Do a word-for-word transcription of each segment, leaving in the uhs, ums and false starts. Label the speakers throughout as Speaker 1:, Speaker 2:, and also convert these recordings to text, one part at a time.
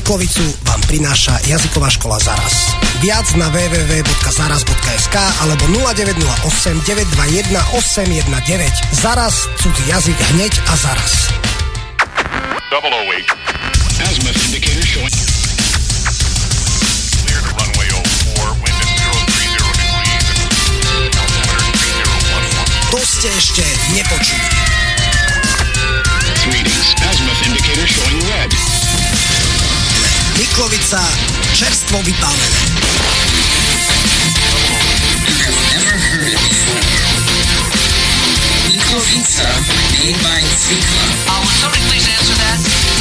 Speaker 1: Miklovicu vám prináša jazyková škola Zaraz. Viac na w w w bodka zaraz bodka es ka alebo nula deväť nula osem deväť dva jeden osem jeden deväť. Zaraz, cudzí jazyk hneď a zaraz.
Speaker 2: Double oh eight. Azimuth indicator showing. Clear to runway oh four, wind at zero three zero degrees. Altimeter three zero one one.
Speaker 1: To ste ešte nepočuli.
Speaker 2: Readings. Azimuth indicator showing red.
Speaker 1: Miklovica, čerstvo vypálené.
Speaker 3: Never heard it before. Miklovica, made by Cykla.
Speaker 4: Uh, would somebody please answer that?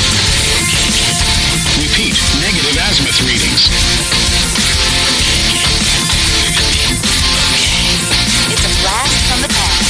Speaker 2: Repeat. Negative azimuth readings.
Speaker 5: It's a blast from the past.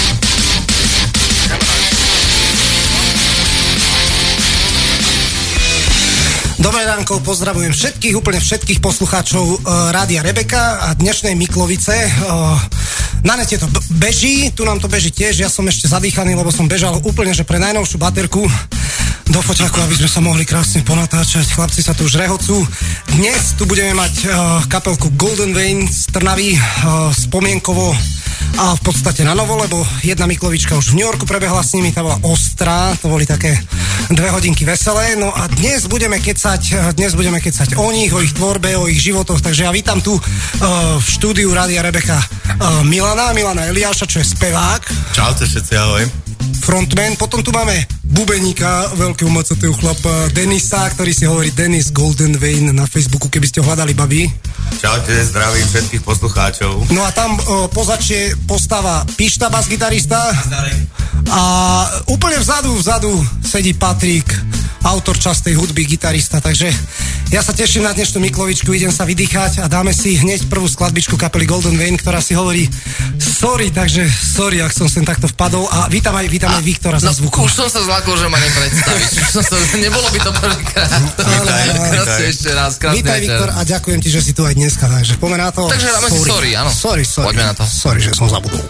Speaker 1: Dobré ránko, pozdravujem všetkých, úplne všetkých poslucháčov uh, Rádia Rebeka a dnešnej Miklovice. Uh, na nete to b- beží, tu nám to beží tiež, ja som ešte zadýchaný, lebo som bežal úplne, že pre najnovšiu baterku do foťaku, aby sme sa mohli krásne ponatáčať. Chlapci sa tu už rehocú. Dnes tu budeme mať uh, kapelku Golden Vein z Trnavy, uh, spomienkovo a v podstate na novo, lebo jedna Miklovička už v New Yorku prebehla s nimi, tá bola ostrá, to boli také dve hodinky veselé, no a dnes budeme kecať, dnes budeme kecať o nich, o ich tvorbe, o ich životoch, takže ja vítam tu uh, v štúdiu Rádia Rebeka uh, Milana, Milana Eliáša, čo je spevák.
Speaker 6: Čaute všetci, ahoj.
Speaker 1: Frontman, potom tu máme bubeníka, veľkého macatého chlapa Denisa, ktorý si hovorí Denis Golden Vein na Facebooku, keby ste ho hľadali, babi.
Speaker 6: Čaute, zdravím všetkých poslucháčov.
Speaker 1: No a tam uh, pozačie postava Pišta, bas-gitarista. A úplne vzadu, vzadu sedí Patrik, autor častej hudby, gitarista. Takže ja sa teším na dnešnú Miklovičku, idem sa vydýchať a dáme si hneď prvú skladbičku kapely Golden Vein, ktorá si hovorí sorry, takže sorry, ak som sem takto vpadol. A vítam aj, vítam aj Viktora za
Speaker 7: no,
Speaker 1: zvukom.
Speaker 7: Už som sa zlakol, že ma nepredstavíš. Už som sa, nebolo by to prvýkrát. Krásne ešte raz, krásne
Speaker 1: vítaj,
Speaker 7: večer.
Speaker 1: Viktor, a ďakujem ti, že si tu aj dneska, takže poďme na to.
Speaker 7: Takže dáme si sorry, áno.
Speaker 1: Sorry, sorry.
Speaker 7: Poďme na to.
Speaker 1: Sorry, že som zabudol.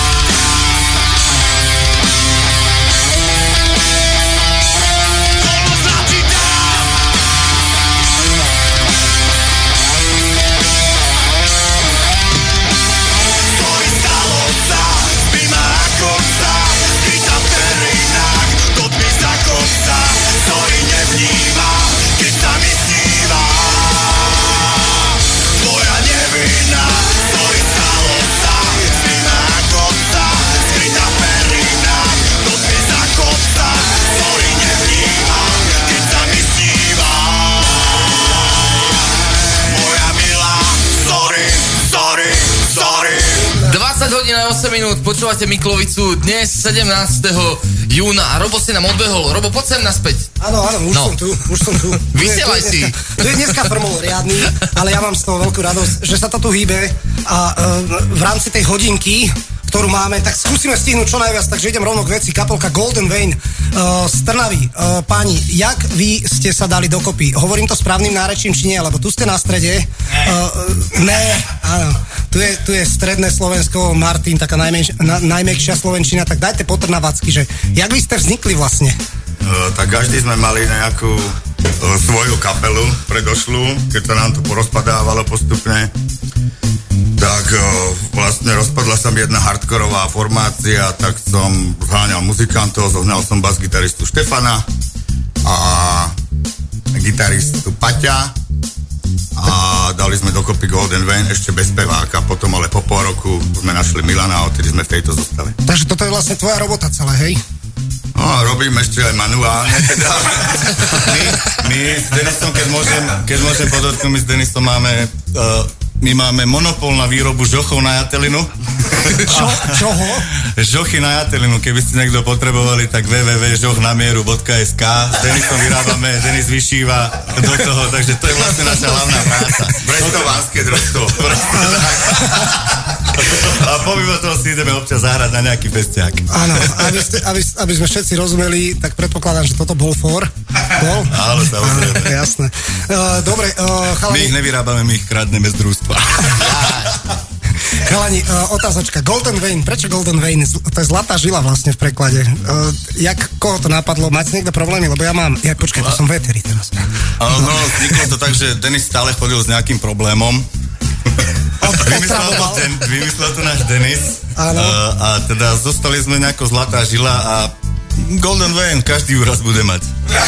Speaker 8: Golden
Speaker 7: dvadsať hodín a osem minút, počúvate Miklovicu, dnes sedemnásteho júna a Robo si nám odbehol. Robo, poď sem naspäť.
Speaker 1: Áno, áno, už
Speaker 7: No.
Speaker 1: som tu, už som tu.
Speaker 7: Vysielaj
Speaker 1: Tu je- tu
Speaker 7: si.
Speaker 1: je dneska- Tu je dneska formul riadny, ale ja mám z toho veľkú radosť, že sa to tu hýbe a uh, v rámci tej hodinky, ktorú máme, tak skúsime stihnúť čo najviac, takže idem rovno k veci. Kapelka Golden Vein uh, z Trnavy. Uh, páni, jak vy ste sa dali dokopy? Hovorím to správnym nárečím, či nie? Lebo tu ste na strede. Uh, ne, áno. Tu je, tu je stredné Slovensko, Martin, taká najmenš, na, najmäkšia slovenčina, tak dajte po trnavacky, že jak vy ste vznikli vlastne?
Speaker 6: Uh, tak každý sme mali nejakú uh, svoju kapelu predošlú, keď sa nám to porozpadávalo postupne. Tak uh, vlastne rozpadla sa mi jedna hardkorová formácia, tak som zháňal muzikantov, zohnal som bas-gitaristu Štefana a gitaristu Paťa a dali sme dokopy Golden Vein ešte bez speváka. Potom ale po pol roku sme našli Milana a odtedy sme v tejto zostave.
Speaker 1: Takže toto je vlastne tvoja robota celé, hej?
Speaker 6: No, robím ešte aj manuálne, teda. My, my s Denisom, keď môžem, keď môžem podotknúť, my s Denisom máme, uh, my máme monopol na výrobu žochov na jatelinu.
Speaker 1: Čo? Čoho?
Speaker 6: Žochy na jatelinu, keby ste niekto potrebovali, tak w w w bodka žoch na mieru bodka es ká. S Denisom vyrábame, Denis vyšíva do toho, takže to je vlastne naša hlavná práca. Brestovánske družstvo. A pomimo toho si ideme občas zahrať na nejaký festiák.
Speaker 1: Áno, aby, ste, aby, aby sme všetci rozumeli, tak predpokladám, že toto bol for. Bol?
Speaker 6: Áno, samozrejme.
Speaker 1: Áno, jasné. Uh, dobre, uh,
Speaker 6: My
Speaker 1: chalani,
Speaker 6: ich nevyrábame, my ich kradneme z družstva.
Speaker 1: chalani uh, otázočka. Golden Vein, prečo Golden Vein? Z- To je zlatá žila vlastne v preklade. Uh, jak, koho to napadlo? Máte niekto problémy? Lebo ja mám, ja počkaj, to som v éteri teraz.
Speaker 6: Áno, no, vzniklo to tak, že Denis stále chodil s nejakým problémom. Vymyslel to,
Speaker 1: Otravoval.
Speaker 6: ten, vymyslel to náš Denis.
Speaker 1: Áno.
Speaker 6: A, a teda zostali sme nejako zlatá žila a Golden Vein každý úraz bude mať.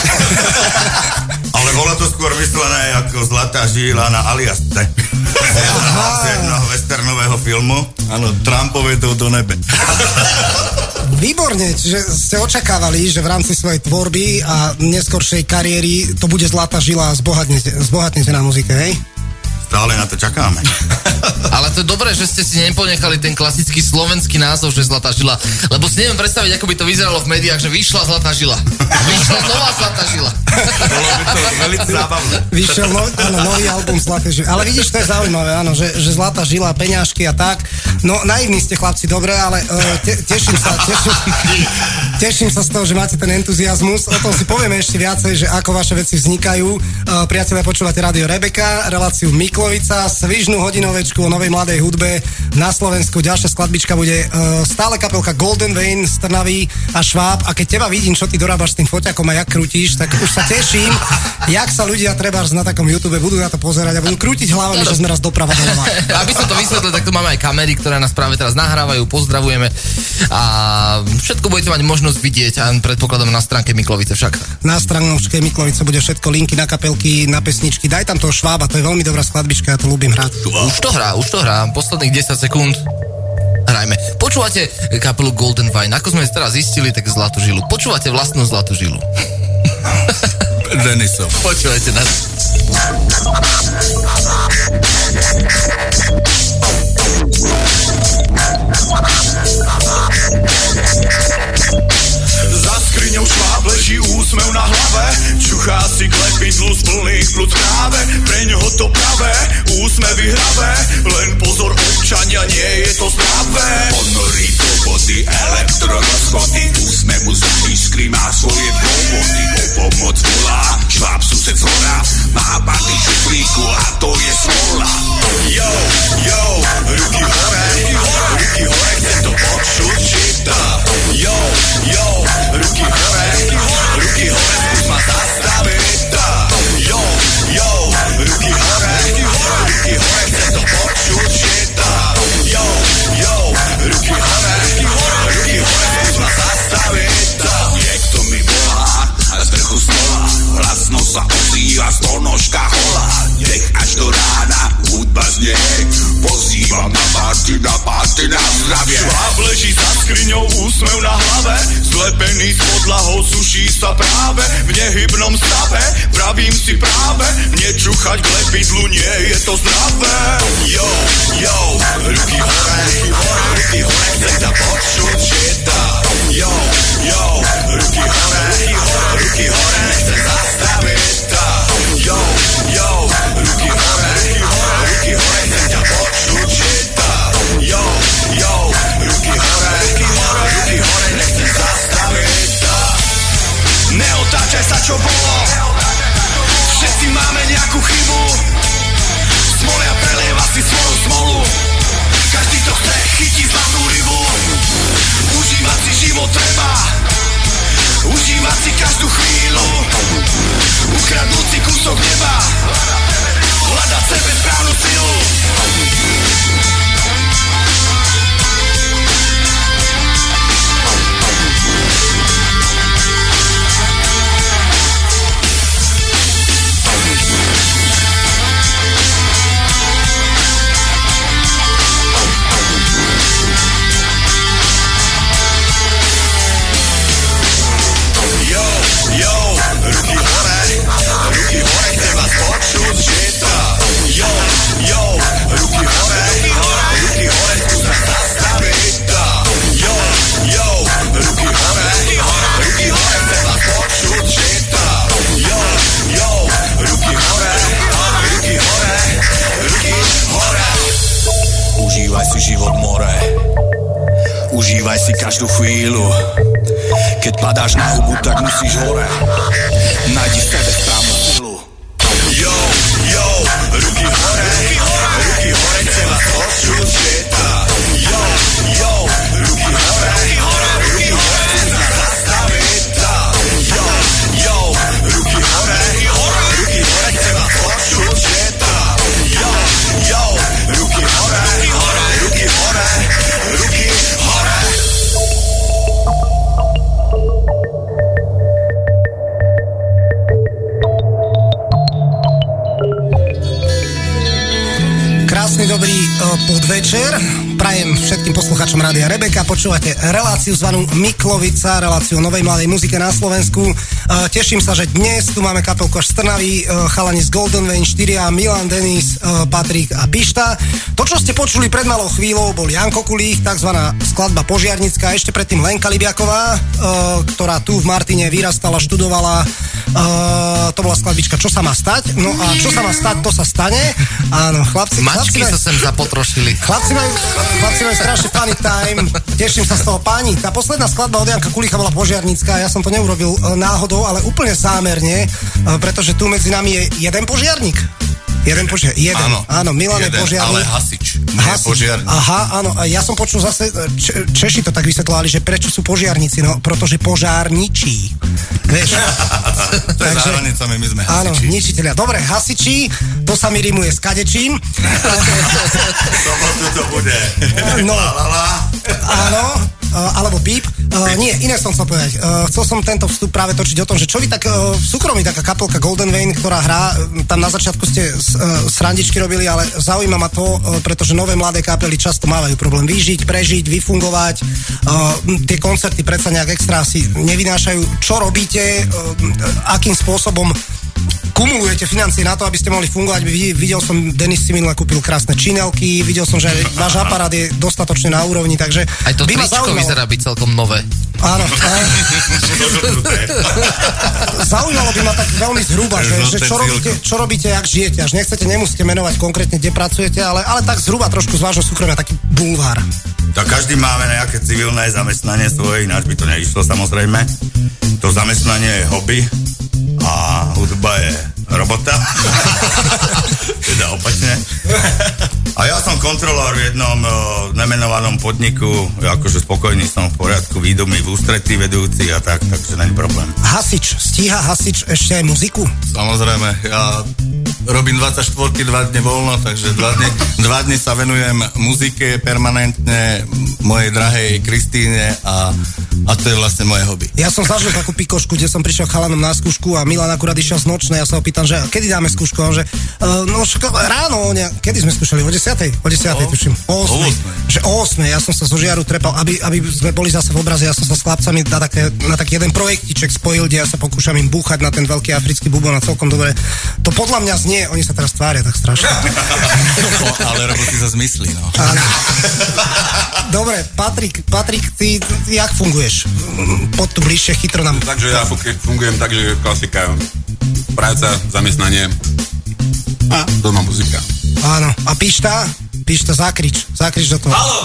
Speaker 6: Ale bolo to skôr myslené ako zlatá žila na Aliaste. Z jednoho westernového filmu. Áno, Trumpové do, do nebe.
Speaker 1: Výborne, čiže ste očakávali, že v rámci svojej tvorby a neskoršej kariéry to bude zlatá žila a zbohatnete, zbohatnete na muzike, hej?
Speaker 6: Stále na to čakáme.
Speaker 7: Ale to je dobré, že ste si neponechali ten klasický slovenský názov, že Zlatá žila. Lebo si neviem predstaviť, ako by to vyzeralo v médiách, že vyšla Zlatá žila. Vyšla nová Zlatá žila.
Speaker 6: Bolo by to veľmi zábavné.
Speaker 1: Vyšiel no, áno, nový album Zlaté žily. Ale vidíš, to je zaujímavé, áno, že, že Zlatá žila, peňažky a tak. No, naivní ste chlapci, dobre, ale uh, te, teším sa, teším, teším sa z toho, že máte ten entuziasmus. O tom si povieme ešte viacej, že ako vaše veci vznikajú. Uh, priatelia, počúvate Rádio Rebeka, reláciu Miklovica, svižnú hodinovečku o novej mladej hudbe na Slovensku. Ďalšia skladbička bude uh, stále kapelka Golden Vein z Trnavy a Šváb. A keď teba vidím, čo ty dorábaš s tým foťakom a jak krútiš, tak už sa teším, jak sa ľudia trebárs na takom YouTube budú na to pozerať a budú krútiť hlavami, že sme raz doprava doľava.
Speaker 7: Aby som to vysvetlil, tak tu máme aj kamery, ktoré nás práve teraz nahrávajú, pozdravujeme a všetko budete mať možnosť vidieť a predpokladám na stránke Miklovice však.
Speaker 1: Na stranočke Miklovice bude všetko, linky na kapelky, na pesničky. Daj tam toho Švába, to je veľmi dobrá skladbička, ja to ľúbim hrať.
Speaker 7: Už to hrá, už to hrá, posledných desať sekúnd. Hrajme. Počúvate kapelu Golden Vine, ako sme teraz zistili, tak Zlatú žilu. Počúvate vlastnú Zlatú žilu.
Speaker 6: Denisov.
Speaker 7: Počúvajte nás.
Speaker 8: Za skriňou šváb leží úsmev na hlave, čuchá si klepidlu z plných plúc práve, preňho to pravé, úsmevy hravé, len pozor občania, nie je to zdravé. Ponorí do vody elektrorozchody, úsmevu za iskry má svoje dôvody, o pomoc volá, šváb sused zhora, má baty šuflíku a to je smola. Yo, yo, ruky hore, ruky hore, chce to počuť čita. Yo, yo, ruky hore, ruky hore, skús ma zastaviť. Yo, yo, ruky hore, ruky hore, chce to počuť čita. Yo, yo, ruky hore, ruky hore, skús ma zastaviť. Niekto mi volá z vrchu stola, hlasno sa ozýva z nožka holá. Nech až do rána hudba znie, pozývam na party, na party, na zdravie. Šváb leží za skriňou, úsmev na hlave, zlepený s podlahou, suší sa práve v nehybnom stave. Pravím si práve, nečuchať k lepidlu, nie je to zdravé. Yo, yo, ruky hore, ruky užívať si každú chvíľu, ukradnúť si kúsok neba, hľadať sebe správnu silu. Ruky hore, ruky hore, chcem vás počuť, že to. Jo, jo, ruky hore, ruky hore, skús nás zastaviť to. Jo, jo, ruky hore, ruky hore, chcem vás počuť, že to. Jo, jo, ruky hore, ruky hore, ruky hore. Užívaj si život more, užívaj si každú chvíľu. Keď padáš na hubu, tak musíš hore. Nájdi v sebe správnu silu. Jo, jo, ruky hore, ruky hore, chcem vás počuť, že to. Jo, jo, ruky hore, ruky hore, chcem vás zastaviť to. Jo, jo, ruky hore, ruky hore, chcem vás počuť, že to. Jo, jo, ruky hore, ruky hore, ruky hore.
Speaker 1: Krásny dobrý uh, podvečer. Prajem všetkým poslucháčom Rádia Rebeka. Počúvate reláciu zvanú Miklovica, reláciu o novej mladej muzike na Slovensku. Uh, teším sa, že dnes tu máme kapelku až z Trnavy, uh, chalani z Golden Vein štyria, Milan, Denis, uh, Patrik a Pišta. To, čo ste počuli pred malou chvíľou, bol Janko Kulích, takzvaná skladba Požiarnická, ešte predtým Lenka Libiaková, uh, ktorá tu v Martine vyrastala, študovala. Uh, to bola skladbička Čo sa má stať? No a čo sa má stať, to sa stane. Áno, chlapci,
Speaker 7: Mačky
Speaker 1: chlapci,
Speaker 7: sa sem zapotrošili.
Speaker 1: Chlapci majú, chlapci majú strašne funny time. Teším sa z toho, páni. Tá posledná skladba od Janka Kulícha bola Požiarnická. Ja som to neurobil uh, náhodou, ale úplne zámerne, uh, pretože tu medzi nami je jeden požiarník. Jeden požiar, jeden. Áno, áno, Milan
Speaker 6: jeden,
Speaker 1: je požiarník.
Speaker 6: ale hasič, nie požiarník.
Speaker 1: Aha, áno, a ja som počul zase, č- Češi to tak vysvetľovali, že prečo sú požiarníci, no, pretože požárničí. Vieš?
Speaker 6: To je za hranicami, my sme hasiči.
Speaker 1: Áno, ničiteľia. Dobre, hasiči, to sa mi rimuje s kadečím.
Speaker 6: Sobotu to bude.
Speaker 1: No,
Speaker 6: la, la, la.
Speaker 1: áno, alebo píp. Uh, nie, iné som chcel povedať. Uh, chcel som tento vstup práve točiť o tom, že čo vy tak uh, v súkromí taká kapelka Golden Vein, ktorá hrá, tam na začiatku ste uh, srandičky robili, ale zaujíma ma to, uh, pretože nové mladé kapely často mávajú problém vyžiť, prežiť, vyfungovať. Uh, tie koncerty predsa nejak extra si nevynášajú. Čo robíte? Uh, akým spôsobom kumulujete financie na to, aby ste mohli fungovať? Videl som, Denis si minule kúpil krásne činelky, videl som, že váš aparát je dostatočne na úrovni, takže
Speaker 7: aj to
Speaker 1: by ma
Speaker 7: tričko
Speaker 1: zaujímalo.
Speaker 7: Vyzerá byť celkom nové.
Speaker 1: Áno. Zaujímalo by ma tak veľmi zhruba, že, že čo, robíte, čo robíte, jak žijete. Až nechcete, nemusíte menovať konkrétne, kde pracujete, ale, ale tak zhruba trošku z vášho súkromia, taký bulvár.
Speaker 6: Tak každý máme nejaké civilné zamestnanie svoje, ináč by to neišlo samozrejme. To zamestnanie je hobby a hudba je robota. Teda opačne. A ja som kontrolór v jednom uh, nemenovanom podniku, akože spokojný som, v poriadku, výdomy v ústretí vedúci a tak, takže není problém.
Speaker 1: Hasič, stíha hasič ešte aj muziku?
Speaker 9: Samozrejme, ja robím dvadsaťštyri dva dne voľno, takže dva dny, dva dny sa venujem muzike permanentne, mojej drahej Kristíne a, a to je vlastne moje hobby.
Speaker 1: Ja som zažil takú pikošku, kde som prišiel chalanom na skúšku a Milan akurát išiel z nočnej, ja sa ho pýtam, že kedy dáme skúšku, on že uh, no ško, ráno, ne, kedy sme skúšali? O desiatej? O desiatej, tuším. O osmej. Že o osmej, ja som sa zo žiaru trepal, aby, aby sme boli zase v obraze, ja som sa s chlapcami na, také, na taký jeden projektiček spojil, kde ja sa pokúšam im búchať na ten veľký africký bubon a celkom dobre. To podľa mňa znie, oni sa teraz tvária tak strašne.
Speaker 9: No, ale roboty sa zmyslí, no.
Speaker 1: Áno. Dobre, Patrik, Patrik, ty, ty jak funguješ? Poď tu bližšie, chytro nám.
Speaker 10: Takže ja fungujem tak, že klasika, práca, zamestnanie a doma muzika.
Speaker 1: Áno, a Pišta? Pišta, zakrič, zakrič do toho.
Speaker 11: Haló!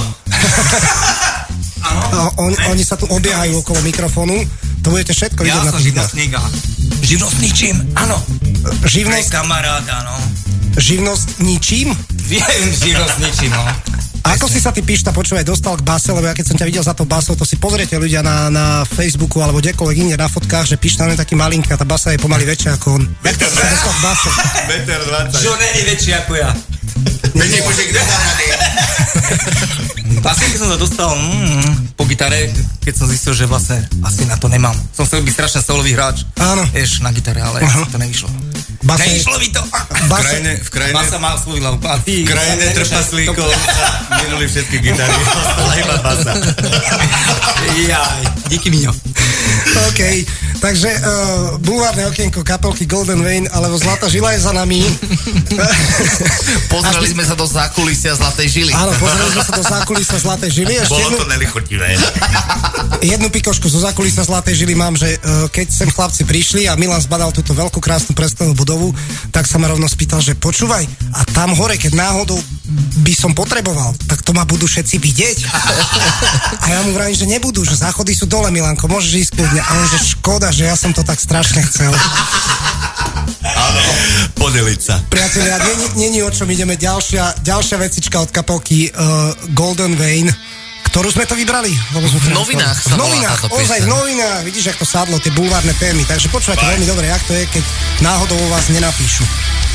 Speaker 1: On, oni sa tu obiehajú okolo mikrofónu. To budete všetko vidieť
Speaker 11: ja
Speaker 1: na tých videách.
Speaker 11: Ja som živnostník, živnosť ničím, áno.
Speaker 1: Živnosť?
Speaker 11: Pre kamaráda, no.
Speaker 1: Živnosť ničím?
Speaker 11: Viem, živnosť ničím, no.
Speaker 1: A ako si sa ty, Pišta, počúvaj, dostal k base, lebo ja keď som ťa videl za to basou, to si pozriete ľudia na, na Facebooku alebo kdekoľvek inde na fotkách, že Pišta je taký malinký a tá basa je pomaly väčšia ako on. Jak to sa dostal k base?
Speaker 9: Meter dvadsať.
Speaker 11: Čo není väčší ako ja?
Speaker 9: Není bože, kde sa rady?
Speaker 11: Vlastne, keď som sa dostal mm, po gitare, keď som zistil, že vlastne asi na to nemám. Som chcel byť strašne solový hráč.
Speaker 1: Áno.
Speaker 11: Vieš, na gitare, ale uh-huh. to nevyšlo.
Speaker 1: Base...
Speaker 11: Nevyšlo mi to.
Speaker 9: V krajine, v krajine,
Speaker 11: Basa má svoj hlavu.
Speaker 9: v krajine trpaslíkov sa minuli všetky gitary. Ostala iba basa.
Speaker 11: Jaj, díky Miňo.
Speaker 1: OK, takže uh, bulvárne okienko kapelky Golden Vein, alebo Zlatá žila je za nami.
Speaker 7: Pozreli sme sa do zákulisia Zlatej žily.
Speaker 1: Áno, pozreli sme sa do zákulisia Zlatej žily. Ešte
Speaker 6: Bolo
Speaker 1: jednu,
Speaker 6: to nelichotivé.
Speaker 1: jednu pikošku zo zákulisia Zlatej žily mám, že uh, keď sem chlapci prišli a Milan zbadal túto veľkú krásnu prestanú budovu, tak sa ma rovno spýtal, že počúvaj, a tam hore, keď náhodou by som potreboval, tak to ma budú všetci vidieť. A ja mu vravím, že nebudú, že záchody sú dole, Milanko, môžeš ísť kľudne. A on, že škoda, že ja som to tak strašne chcel.
Speaker 9: Áno, podeliť sa.
Speaker 1: Priatelia, není o čom, ideme ďalšia, ďalšia vecička od kapelky uh, Golden Vein, ktorú sme to vybrali. Lebo sme
Speaker 7: V novinách sa
Speaker 1: V
Speaker 7: volá
Speaker 1: novinách,
Speaker 7: táto
Speaker 1: ozaj v
Speaker 7: pieseň.
Speaker 1: novinách, vidíš, jak to sadlo, tie bulvárne témy. Takže počúvajte veľmi dobre, jak to je, keď náhodou o vás nenapíšu.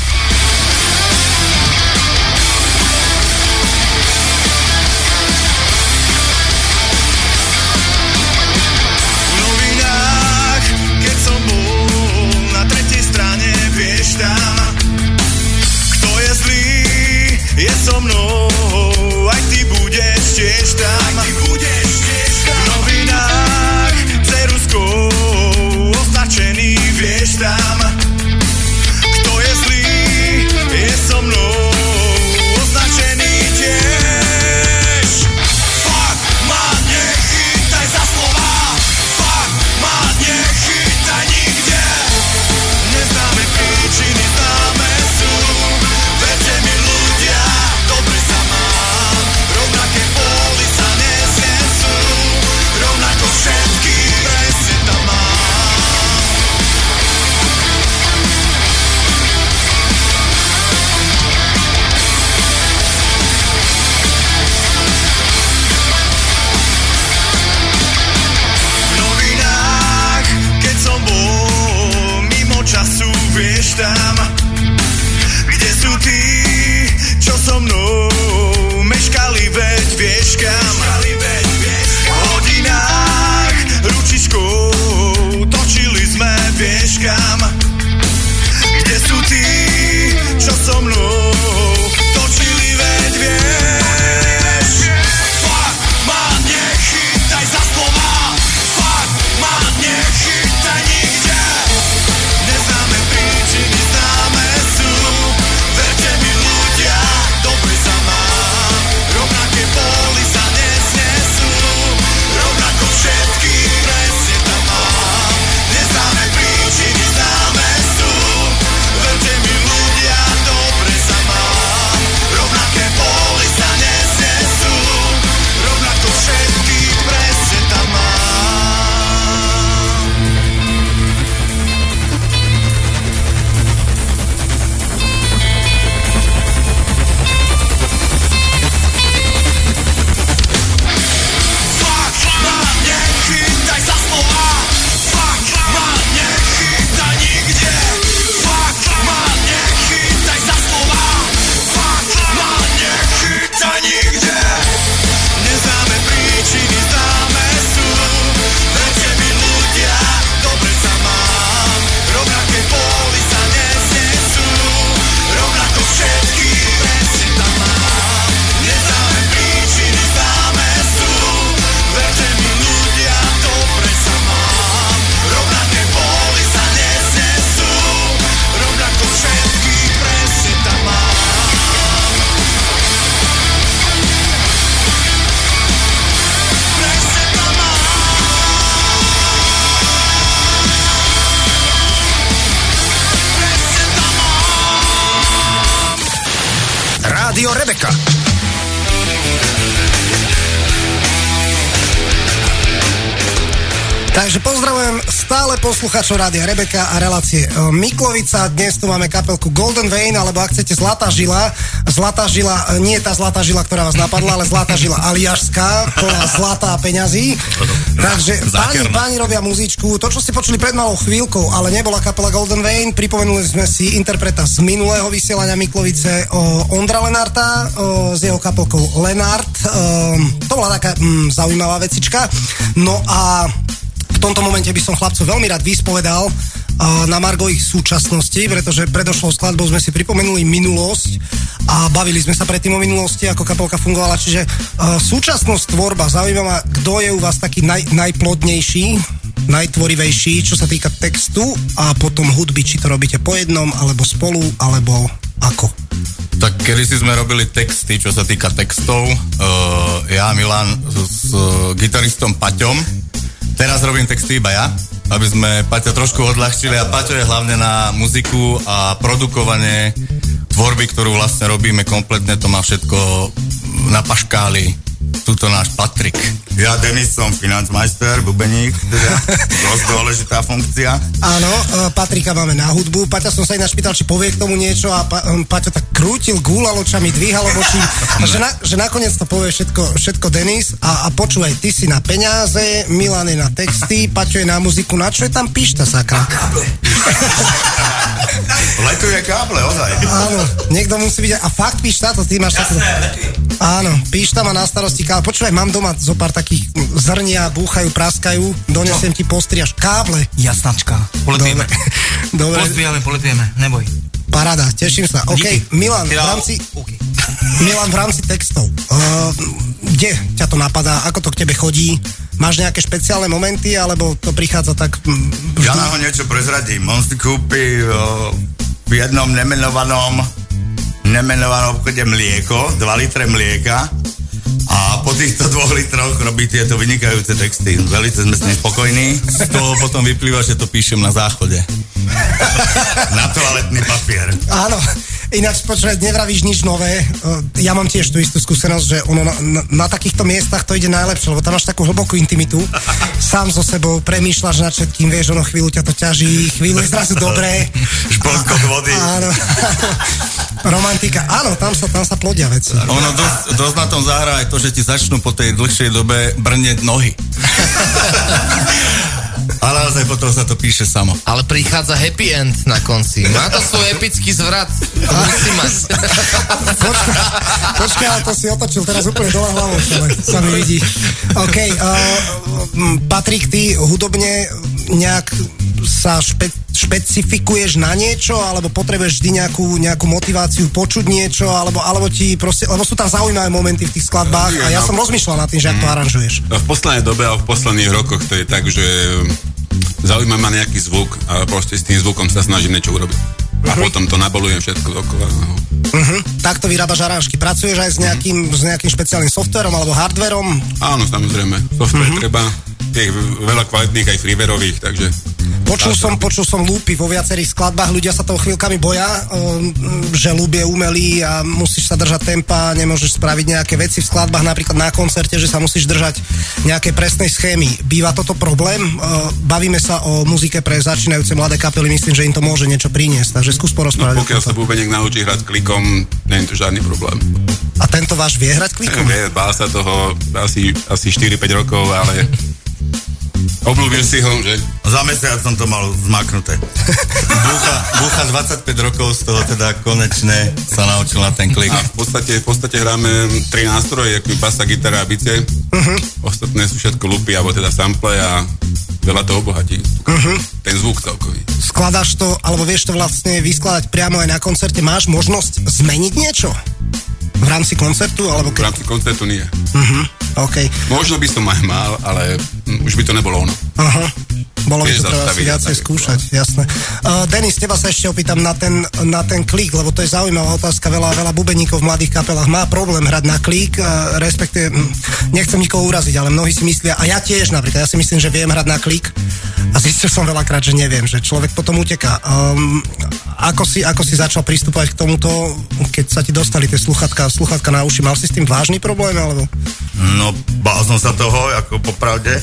Speaker 8: V novinách, keď som bol na tretej strane, vieš tam, kto je zlý, je so mnou, aj ty budeš tiež tam. V novinách ceruzkou označený, vieš tam, kto je zlý, je so mnou, označený tiež. Fuck, ma nechytaj za slova, fuck, ma nechytaj nikde. Neznáme príčiny, známe sú, verte mi ľudia, dobre sa mám, rovnaké boli sa nesnesú, rovnako všetky presne tam mám. V novinách, keď som bol mimo času, vieš tam, kde sú tí, čo so mnou meškali, veď vieš kam. V hodinách ručičkou točili sme, vieš kam, kde sú tí, čo so mnou točili, veď vieš. Fuck, ma nechytaj za slova, fuck, ma nechytaj nikde. Neznáme príčiny, známe sú, verte mi ľudia, dobre sa mám, rovnaké boli sa nesnesú, rovnako všetky presne tam mám. Neznáme príčiny, známe sú, verte mi ľudia, dobre sa mám, rovnaké boli sa nesnesú, rovnako všetky presne tam mám. Fuck, ma nechytaj za slova, fuck, ma nechytaj nikde. Fuck, ma nechytaj za slova, fuck, ma nechytaj nikde. Neznáme príčiny, známe sú, verte mi ľudia, dobre sa mám, rovnaké boli sa nesnesú, rovnako všetky presne tam mám. Neznáme príčiny, známe sú, verte mi ľudia, dobre sa mám, rovnaké boli sa nesnesú, rovnako všetky presne tam mám. Presne tam mám. Presne tam mám.
Speaker 1: Rádio Rebeka. Takže pozdravujem stále posluchačov Rádia Rebeka a relácie Miklovica. Dnes tu máme kapelku Golden Vein, alebo ak chcete Zlatá žila. Zlatá žila, nie tá Zlatá žila, ktorá vás napadla, ale Zlatá žila aliašská, plná zlatá a peňazí. Takže páni, páni robia muzičku. To, čo ste počuli pred malou chvíľkou, ale nebola kapela Golden Vein, pripomenuli sme si interpreta z minulého vysielania Miklovice o Ondra Lenarta, o, s jeho kapelkou Lenart. O, to bola taká mm, zaujímavá vecička. No a v tomto momente by som chlapcov veľmi rád vyspovedal uh, na margo ich súčasnosti, pretože predošlou skladbou sme si pripomenuli minulosť a bavili sme sa predtým o minulosti, ako kapelka fungovala, čiže uh, súčasnosť tvorba, zaujímavá, kto je u vás taký naj, najplodnejší, najtvorivejší, čo sa týka textu a potom hudby, či to robíte po jednom, alebo spolu, alebo ako?
Speaker 9: Tak kedysi sme robili texty, čo sa týka textov, uh, ja Milan s, s uh, gitaristom Paťom. Teraz robím texty iba ja, aby sme Paťa trošku odľahčili a Paťo je hlavne na muziku a produkovanie tvorby, ktorú vlastne robíme kompletne, to má všetko na paškáli. Tuto náš Patrik.
Speaker 6: Ja, Denis, som financmajster, bubeník, teda dosť dôležitá funkcia.
Speaker 1: Áno, Patrika máme na hudbu. Paťa som sa ináč pýtal, či povie k tomu niečo a pa, Paťa tak krútil, gúlal očami, dvíhal očí, že, na, že nakoniec to povie všetko, všetko Denis a, a počúvaj, ty si na peniaze, Milan je na texty, Paťo je na muziku, na čo je tam píšta, sakra?
Speaker 6: Káble. Letuje káble, ozaj.
Speaker 1: Áno, niekto musí byť, a fakt píšta to, ty máš takú... Áno, píšta má na starosti káble. Počúvaj, mám doma zo pár takých zrnia, búchajú, praskajú, donesiem ti postriaž káble.
Speaker 11: Jasnačka, poletujeme.
Speaker 1: Dobre.
Speaker 11: Postriame, poletujeme, neboj.
Speaker 1: Paráda, teším sa. OK,
Speaker 11: Díky.
Speaker 1: Milan, v rámci... Okay. Milan, v rámci textov. Uh, kde ťa to napadá? Ako to k tebe chodí? Máš nejaké špeciálne momenty, alebo to prichádza tak... Vždy?
Speaker 6: Ja na ho niečo prezradím. On si kúpi uh, v jednom nemenovanom nemenovanom obchode mlieko, dva litre mlieka a po týchto dvoch litroch robí tieto vynikajúce texty. Veľmi sme s ním spokojní.
Speaker 9: Z toho potom vyplýva, že to píšem na záchode.
Speaker 6: Na toaletný papier.
Speaker 1: Áno, ináč počúvať, nevravíš nič nové. Ja mám tiež tú istú skúsenosť, že ono na, na, na takýchto miestach to ide najlepšie, lebo tam máš takú hlbokú intimitu. Sám so sebou premýšľaš nad všetkým, vieš, ono chvíľu ťa to ťaží, chvíľu je zrazu dobré.
Speaker 6: Športko z vody.
Speaker 1: Áno. Romantika. Áno, tam sa, tam sa plodia veci.
Speaker 9: Ono dosť, dosť na tom zahrá aj to, že ti začnú po tej dlhšej dobe brnieť nohy. Ale naozaj potom sa to píše samo.
Speaker 7: Ale prichádza happy end na konci. Má to svoj epický zvrat. To musí mať.
Speaker 1: Počkaj, počkaj, ale to si otočil teraz úplne dole hlavou, sa mi vidí. OK, uh, Patrik, ty hudobne nejak sa špe, špecifikuješ na niečo, alebo potrebuješ vždy nejakú, nejakú motiváciu počuť niečo, alebo, alebo ti proste, lebo sú tam zaujímavé momenty v tých skladbách a ja som rozmýšľal nad tým, že ak to aranžuješ.
Speaker 10: V poslednej dobe a v posledných rokoch to je tak, že zaujíma ma nejaký zvuk a proste s tým zvukom sa snažím niečo urobiť. A uh-huh. potom to nabolujem všetko dokola.
Speaker 1: Uh-huh. Takto vyrábaš aranžky. Pracuješ aj s nejakým, s nejakým špeciálnym softverom alebo hardverom?
Speaker 10: Áno, samozrejme. Software uh-huh. treba, tých veľa kvalitných aj freewareových, takže...
Speaker 1: Počul som, počul som lúpy vo viacerých skladbách, ľudia sa toho chvíľkami boja, um, že lúp je umelý a musíš sa držať tempa, nemôžeš spraviť nejaké veci v skladbách, napríklad na koncerte, že sa musíš držať nejaké presnej schémy. Býva toto problém? Uh, bavíme sa o muzike pre začínajúce mladé kapely, myslím, že im to môže niečo priniesť, takže skús porozprávať.
Speaker 10: No, pokiaľ sa bubeník naučí hrať klikom, nie je to žiadny problém.
Speaker 1: A tento váš vie hrať klikom?
Speaker 10: Vie, bál sa toho asi, asi štyri päť rokov, ale... Obľúbil si ho, že?
Speaker 6: Za mesiac som to mal zmaknuté.
Speaker 9: Búcha, búcha dvadsaťpäť rokov, z toho teda konečne sa naučil na ten klik.
Speaker 10: A v podstate, v podstate hráme tri nástroje, ako basa, gitara a bicie. Uh-huh. Ostatné sú všetko lupy, alebo teda sample a veľa to obohatí. Uh-huh. Ten zvuk celkový.
Speaker 1: Skladáš to, alebo vieš to vlastne vyskladať priamo aj na koncerte. Máš možnosť zmeniť niečo? V rámci koncertu? Alebo
Speaker 10: ke... V rámci koncertu nie.
Speaker 1: Uh-huh. OK.
Speaker 10: Možno by som aj mal, ale už by to nebolo ono.
Speaker 1: Aha. Bolo by to treba si viacej skúšať, jasné. Uh, Denis, teba sa ešte opýtam na ten, na ten klik, lebo to je zaujímavá otázka. Veľa, veľa bubeníkov v mladých kapelách má problém hrať na klik, uh, respektíve, nechcem nikoho uraziť, ale mnohí si myslia, a ja tiež napríklad, ja si myslím, že viem hrať na klik a zistil som veľakrát, že neviem, že človek potom uteká. Um, ako, si, ako si začal pristupovať k tomuto, keď sa ti dostali tie sluchatka, sluchatka na uši, mal si s tým vážny problém, alebo?
Speaker 6: No, bál som sa toho, ako popravde.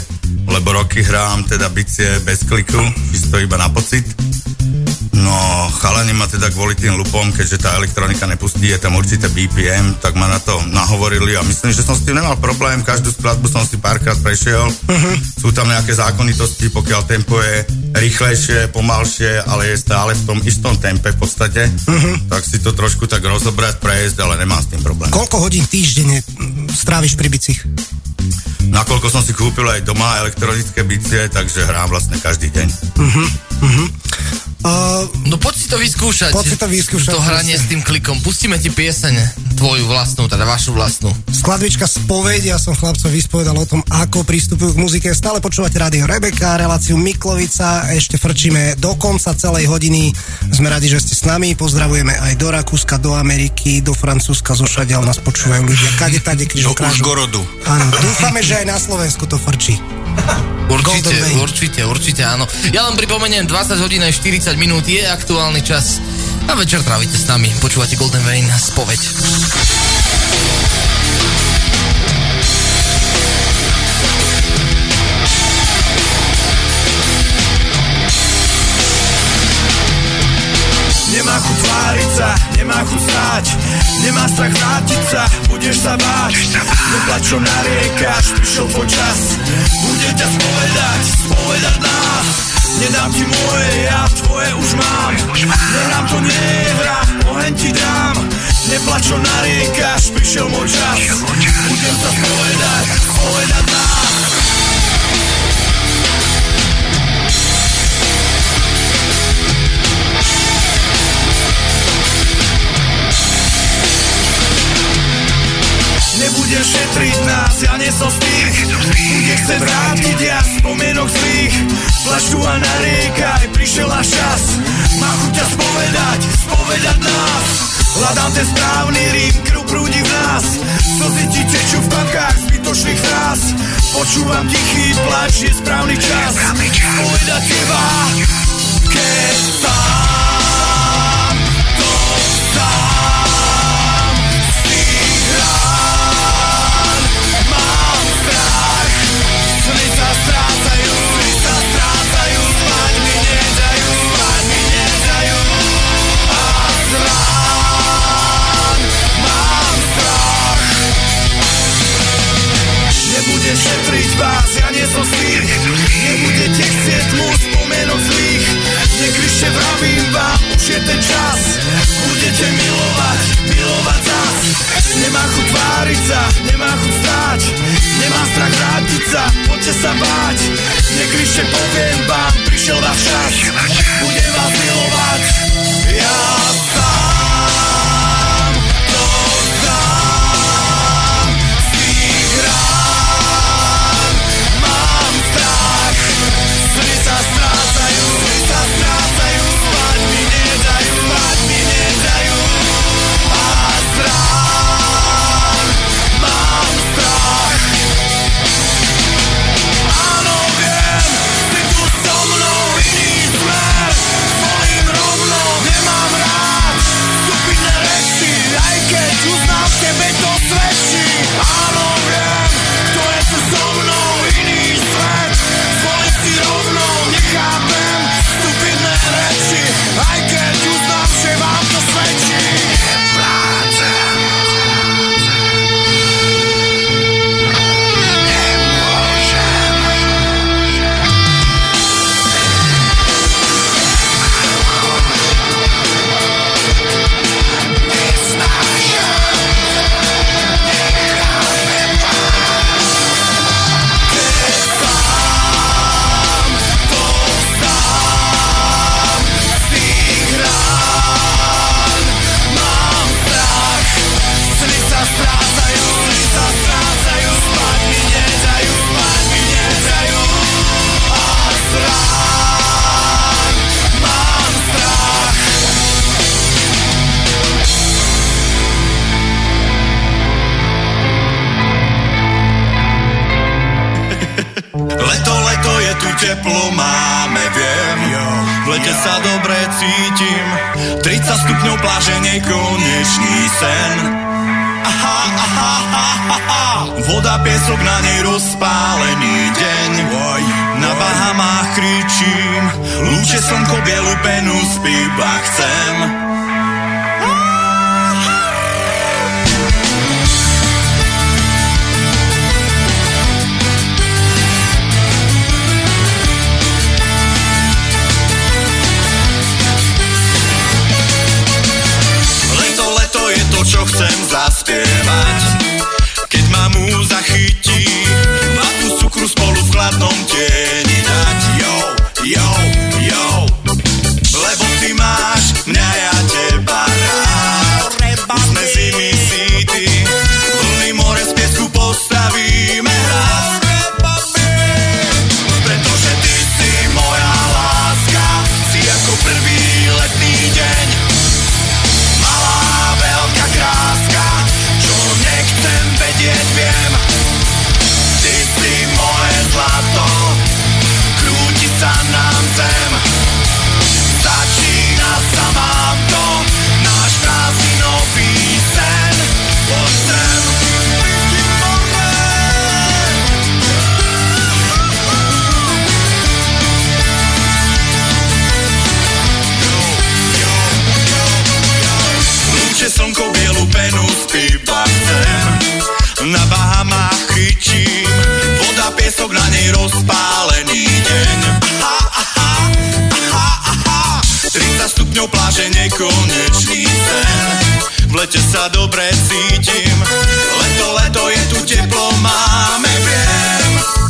Speaker 6: lebo roky hrám teda bicie bez kliku, čisto iba na pocit. No, chalani ma teda kvôli tým lupom, keďže tá elektronika nepustí, je tam určité bé pé em, tak ma na to nahovorili a myslím, že som s tým nemal problém, každú skladbu som si párkrát prešiel. Uh-huh. Sú tam nejaké zákonitosti, pokiaľ tempo je rýchlejšie, pomalšie, ale je stále v tom istom tempe v podstate, uh-huh. tak si to trošku tak rozobrať, prejsť, ale nemám s tým problém.
Speaker 1: Koľko hodín týždenne stráviš pri bicích?
Speaker 6: Nakoľko som si kúpil aj doma elektronické bicie, takže hrám vlastne každý deň.
Speaker 1: Uh-huh. Uh-huh. Uh,
Speaker 7: no poď si to vyskúšať.
Speaker 1: Poď si to vyskúšať.
Speaker 7: To hranie s tým klikom. Pustíme ti pieseň, tvoju vlastnú, teda vašu vlastnú.
Speaker 1: Skladbička Spoveď, ja som chlapcov vyspovedal o tom, ako pristupujú k muzike. Stále počúvate Rádio Rebeka, reláciu Miklovica, ešte frčíme do konca celej hodiny. Sme radi, že ste s nami, pozdravujeme aj do Rakúska, do Ameriky, do Francúzska, zo všadiaľ nás počúvajú ľudia. Kade, tade, križom, krážom.
Speaker 9: Do Užgorodu.
Speaker 1: Áno, dúfame, že aj na Slovensku to frčí.
Speaker 7: Určite, určite, určite, áno. Ja len pripomeniem, dvadsať hodín a štyridsať minút je aktuálny čas. A večer trávite s nami. Počúvate Golden Vein, Spoveď.
Speaker 8: Nemá chuť tváriť sa, nemá chuť stáť, nemá strach vrátiť sa, budeš sa báť. Neplač, čo nariekáš, prišiel tvoj čas, bude ťa spovedať, spovedať nás. Nedám ti moje, ja tvoje už mám, nenám to nie je hra, oheň ti dám. Neplač, čo nariekáš, prišiel môj čas, budem sa spovedať, spovedať nás. Nebudem šetriť nás, ja nie som z tých, bude chcieť vrátiť ja spomienok zlých. Plaču a nariekaj, prišiel náš čas, má chuť ťa spovedať, spovedať nás. Hľadám ten správny rým, krv prúdi v nás, slzy ti tečú v kapkách zbytočných fráz. Počúvam tichý plač, je správny čas, spovedať teba, keď sám to sám si hrám. Mám strach, sny sa strácajú, sny sa strácajú, spať mi nedajú, spať mi nedajú. A zrán mám strach. Nebudem šetriť vás, ja nie som z tých, nebudete chcieť mu spomienok zlých. Nekryšte, vravím vám, už je ten čas, budete milovať, milovať zás. Nemá chuť tváriť sa, nemá chuť stáť, nemá strach vrátiť sa, poďte sa báť. Nekryšte, poviem vám, prišiel váš čas, budem vás milovať. Ja sám to sám si hrám. Mám strach, sny sa strácajú, sny sa strácajú, spať mi nedajú, spať mi nedajú. A zrán mám strach. Áno, viem, si tu so mnou, iný smer, zvolím rovno, nemám rád stupidné reči, aj keď uznám v tebe to svedčí. Áno, viem, kto je tu so mnou, iný svet, zvolím si rovno, nechápem stupidné reči, aj keď uznám, že vám to svedčí. Práce. Leto, leto je tu teplo, máme, viem. V lete sa dobre cítim, tridsať stupňov pláže, nekonečný sen. aha, aha, aha, aha. Voda, piesok, na nej rozpálený deň. Na Bahamách kričím, lúče slnko, bielu penu, spíba chcem. Leto, leto je to, čo chcem zaspievať. Keď ma múza chytí, vatu cukru spolu v chladnom tieni dať. Jo, jo, jo, lebo ty máš mňa, ja teba rád. Už sme zimy síty, vlny more z piesku postavíme hrad. Pretože ty si moja láska, si ako prvý letný deň. Malá, veľká kráska, čo nechcem vedieť, viem. Ty si moje zlato, krúti sa nám zem. Začína sa mám to, náš prázdninový sen. Poď sem. Lúče slnko, bielu penu, spípa chcem. Na Bahamách kričím, voda, piesok, na nej rozpálený deň. Aha, aha, aha, aha. tridsať stupňov pláže, nekonečný sen. V lete sa dobre cítim, leto, leto je tu teplo, máme, viem.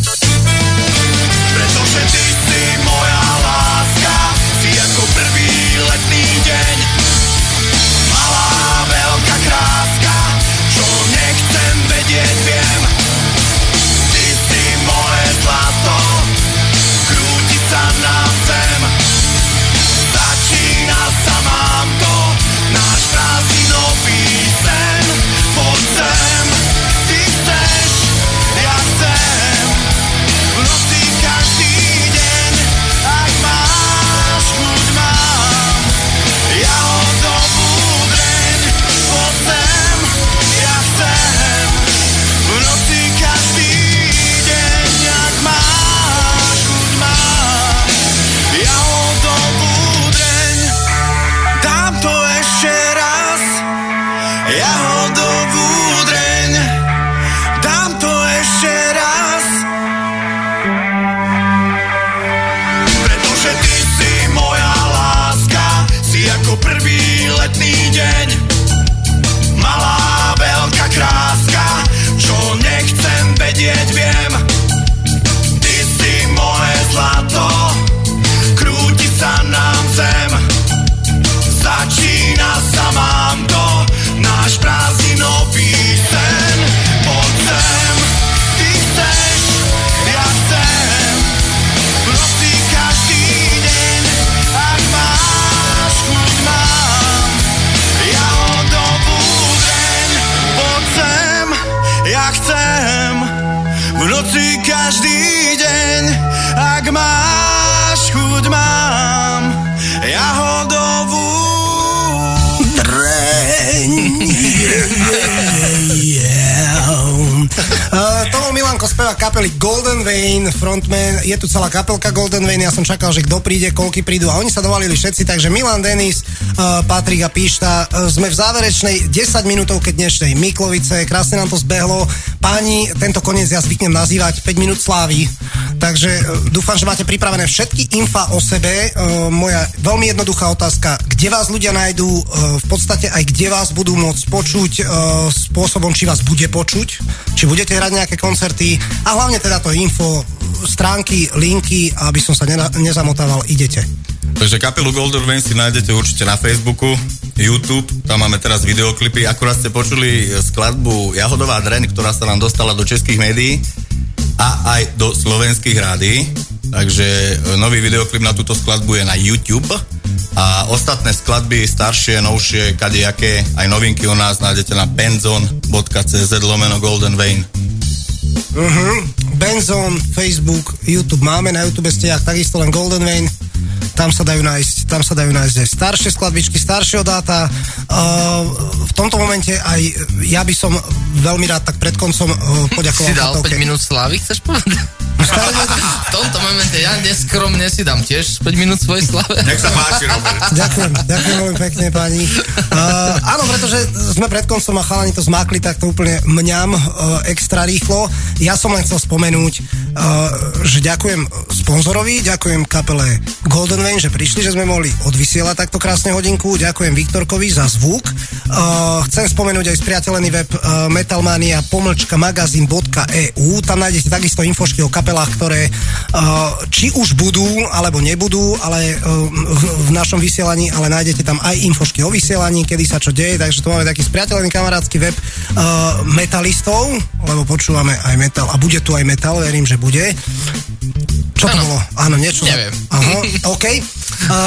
Speaker 8: Pretože ty si moja láska, si ako prvý letný deň. Malá, veľká kráska, čo nechcem vedieť, viem. Ty si moje zlato, krúti sa nám zem. Začína sa mám to, náš prázdninový sen. Poď sem, ty chceš, ja chcem. V noci každý deň, ak máš chuť, mám jahodovú dreň. Poď sem, ja chcem. V noci každý deň, ak máš chuť, mám jahodovú dreň. Dám to ešte raz, jahodovú dreň. Dám to ešte raz. Pretože ty si moja láska, si ako prvý letný deň. Malá, veľká kráska, čo nechcem vedieť, viem. Ty si moje zlato, krúti sa nám zem. Začína sa mám to, náš prázdninový sen. Poď sem, ty chceš, ja chcem. V noci každý deň, ak máš chuť, mám jahodovú dreň. Poď sem, ja chcem. V noci každý deň, ak máš chuť, mám jahodovú dreň.
Speaker 1: Uh, to bol Milanko, spevák kapely Golden Vein, frontman, je tu celá kapelka Golden Vein, ja som čakal, že kto príde, koľky prídu a oni sa dovalili všetci, takže Milan, Denis, uh, Patrik a Píšta, uh, sme v záverečnej desať minútovke dnešnej Miklovice, krásne nám to zbehlo, páni, tento koniec ja zvyknem nazývať päť minút slávy, takže uh, dúfam, že máte pripravené všetky infa o sebe, uh, moja veľmi jednoduchá otázka, kde vás ľudia nájdú, uh, v podstate aj kde vás budú môcť počuť, uh, spôsobom, či vás bude počuť, či budete hrať nejaké koncerty a hlavne teda to info, stránky, linky, aby som sa nena- nezamotával, idete.
Speaker 9: Takže kapelu Golden Vein si nájdete určite na Facebooku, YouTube, tam máme teraz videoklipy. Akurát ste počuli skladbu Jahodová dreň, ktorá sa nám dostala do českých médií a aj do slovenských rádií. Takže nový videoklip na túto skladbu je na YouTube a ostatné skladby, staršie, novšie, kadejaké, aj novinky u nás nájdete na benzon.cz lomeno Golden Vein.
Speaker 1: Uh-huh. Benzon, Facebook, YouTube máme, na YouTube ste jak takisto len Golden Vein, tam sa dajú nájsť tam sa dajú nájsť aj staršie skladbičky, staršieho dáta. Uh, v tomto momente aj ja by som veľmi rád tak pred koncom uh, poďakoval.
Speaker 7: Si dal
Speaker 1: Fatovke.
Speaker 7: päť minút slávy, chceš povedať? V tomto momente ja neskromne si dám tiež päť minút svojej slave.
Speaker 6: Nech sa páči, Robert.
Speaker 1: Ďakujem, ďakujem veľmi pekne, pani. Uh, áno, pretože sme pred koncom a chalani to zmákli, tak to úplne mňam uh, extra rýchlo. Ja som len chcel spomenúť, uh, že ďakujem sponzorovi, ďakujem kapele Golden Vein, že prišli, že sme mohli odvysielať takto krásne hodinku. Ďakujem Viktorkovi za zvuk. Uh, chcem spomenúť aj spriateľený web uh, Metalmania pomlčka magazín bodka e u. Tam nájdete takisto infošky o kapelách, ktoré uh, či už budú, alebo nebudú, ale uh, v, v našom vysielaní, ale nájdete tam aj infošky o vysielaní, kedy sa čo deje, takže tu máme taký spriateľný kamarátsky web uh, metalistov, lebo počúvame aj metal a bude tu aj metal, verím, že bude. Čo to bolo? Áno, niečo.
Speaker 7: Neviem.
Speaker 1: Aha, OK. Uh,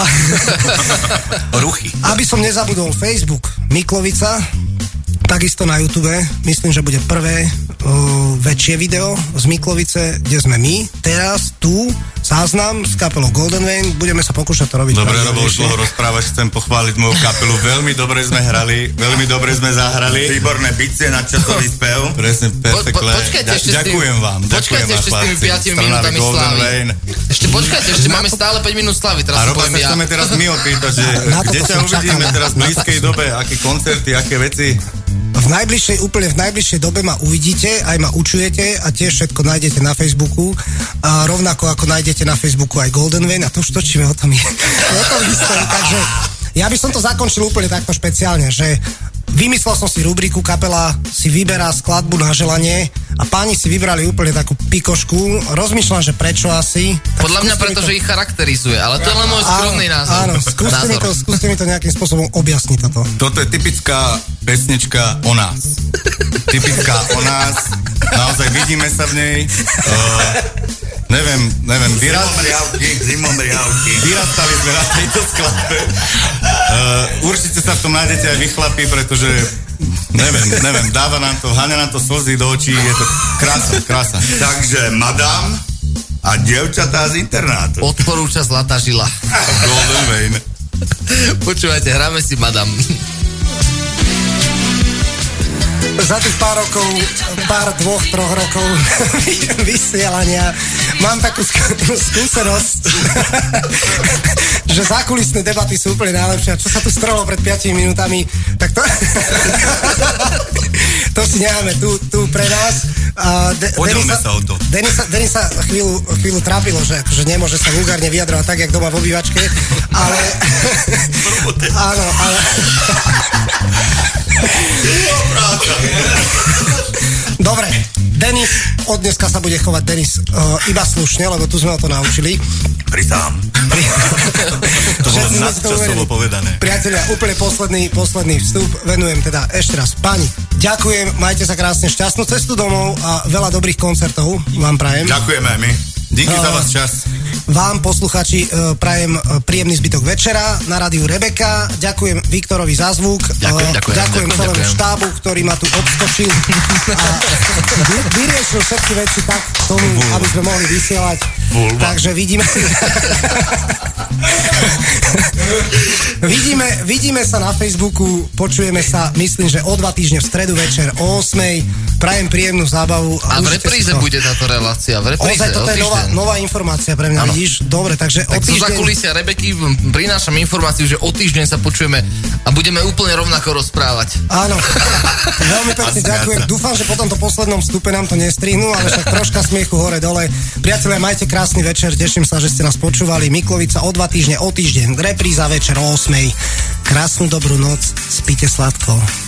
Speaker 9: Ruchy.
Speaker 1: aby som nezabudol, Facebook Miklovica, takisto na YouTube, myslím, že bude prvé uh, väčšie video z Miklovice, kde sme my, teraz, tu, záznam s kapelou Golden Vein, budeme sa pokúšať to robiť.
Speaker 9: Dobre, Robo, už dlho rozprávaš, chcem pochváliť moju kapelu, veľmi dobre sme hrali, veľmi dobre sme zahrali.
Speaker 6: Výborné bicie, nadčasový spev.
Speaker 9: Presne, perfektne.
Speaker 7: Po, po, počkajte ešte
Speaker 9: Ďa, ďakujem vám, ďakujem
Speaker 7: počkajte
Speaker 9: vám,
Speaker 7: ešte s tými piatimi minútami slávy. Ešte počkajte, ešte máme stále päť minút slávy, teraz
Speaker 9: a
Speaker 7: si
Speaker 9: Roba
Speaker 7: poviem
Speaker 9: sa
Speaker 7: ja.
Speaker 9: chceme teraz my opýtať, že
Speaker 1: Na
Speaker 9: kde
Speaker 1: toto
Speaker 9: ťa
Speaker 1: som
Speaker 9: uvidíme
Speaker 1: čakal.
Speaker 9: teraz v blízkej dobe, aké koncerty, aké veci.
Speaker 1: V najbližšej, úplne v najbližšej dobe ma uvidíte, aj ma učujete a tiež všetko nájdete na Facebooku. A rovnako ako nájdete na Facebooku aj Golden Vein a to už točíme o tom, o tom istom. Takže ja by som to zakončil úplne takto špeciálne, že vymyslel som si rubriku, kapela si vyberá skladbu na želanie a páni si vybrali úplne takú pikošku. Rozmýšľam, že prečo asi. Tak
Speaker 7: Podľa mňa
Speaker 1: skúste mi
Speaker 7: preto,
Speaker 1: to-
Speaker 7: že ich charakterizuje, ale to je len môj skromný názor.
Speaker 1: Áno, skúste
Speaker 7: názor.
Speaker 1: mi, to, skúste mi to nejakým spôsobom objasniť toto.
Speaker 9: Toto je typická pesnička o nás. Typická o nás. Naozaj vidíme sa v nej. Uh, neviem, neviem, vyraz...
Speaker 6: Zimom riavky, zimom riavky.
Speaker 9: Vyrastali sme na tejto skladbe. Uh, určite sa v tom nájdete aj vy chlapi, pretože neviem, neviem, dáva nám to, háňa nám to slzy do očí, je to krása, krása.
Speaker 6: Takže madam a dievčatá z internátu.
Speaker 7: Odporúča Zlatá žila.
Speaker 9: Golden Vein.
Speaker 7: Počúvajte, hráme si madam.
Speaker 1: Za tých pár rokov, pár dvoch, troch rokov vysielania mám takú skú- skúsenosť, že zákulisné debaty sú úplne najlepšie. A čo sa tu strhlo pred piatimi minútami, tak to, to si necháme tu, tu pre nás. Uh, De-
Speaker 9: Podelme sa o to.
Speaker 1: Denis sa, Denis sa chvíľu, chvíľu trápilo, že, že nemôže sa vulgárne vyjadrovať tak, jak doma v obývačke, ale... áno, ale... Dobre, Denis, od dneska sa bude chovať Denis uh, iba slušne, lebo tu sme ho to naučili.
Speaker 6: Prisám.
Speaker 9: To bolo
Speaker 1: Všetci sme si to
Speaker 9: nadčasovo
Speaker 1: uverili.
Speaker 9: povedané.
Speaker 1: Priatelia, úplne posledný, posledný vstup venujem teda ešte raz pani. Ďakujem, majte sa krásne, šťastnú cestu domov a veľa dobrých koncertov vám prajem.
Speaker 6: Ďakujeme my.
Speaker 9: Díky za vás čas.
Speaker 1: Vám, posluchači, e, prajem e, príjemný zbytok večera na rádiu Rebeka. Ďakujem Viktorovi za zvuk.
Speaker 7: Ďakujem,
Speaker 1: E,
Speaker 7: ďakujem,
Speaker 1: ďakujem
Speaker 7: ďakujem,
Speaker 1: celému
Speaker 7: ďakujem.
Speaker 1: štábu, ktorý ma tu odskočil a vy- vyriešil všetky veci tak k tomu, aby sme mohli vysielať. Takže vidíme... vidíme, vidíme sa na Facebooku, počujeme sa, myslím, že o dva týždne v stredu večer o ôsmej. Prajem príjemnú zábavu.
Speaker 7: A v
Speaker 1: užite si
Speaker 7: repríze
Speaker 1: to.
Speaker 7: bude táto relácia. V repríze,
Speaker 1: Ozaj, toto
Speaker 7: o
Speaker 1: je nová,
Speaker 7: týždeň.
Speaker 1: nová informácia pre mňa,
Speaker 7: Áno.
Speaker 1: vidíš? Dobre, takže o
Speaker 7: Tak zo
Speaker 1: týždeň...
Speaker 7: zakulisia Rebeky m, prinášam informáciu, že o týždeň sa počujeme a budeme úplne rovnako rozprávať.
Speaker 1: Áno, veľmi pekne ďakujem. Dúfam, že po tomto poslednom vstupe nám to nestrihnú, ale však troška smiechu hore-dole. Priatelia, majte krásny večer, teším sa, že ste nás počúvali. Miklovica o dva týždne, o týždeň, repríza večer o ôsmej. Krásnu dobrú noc, spíte sladko.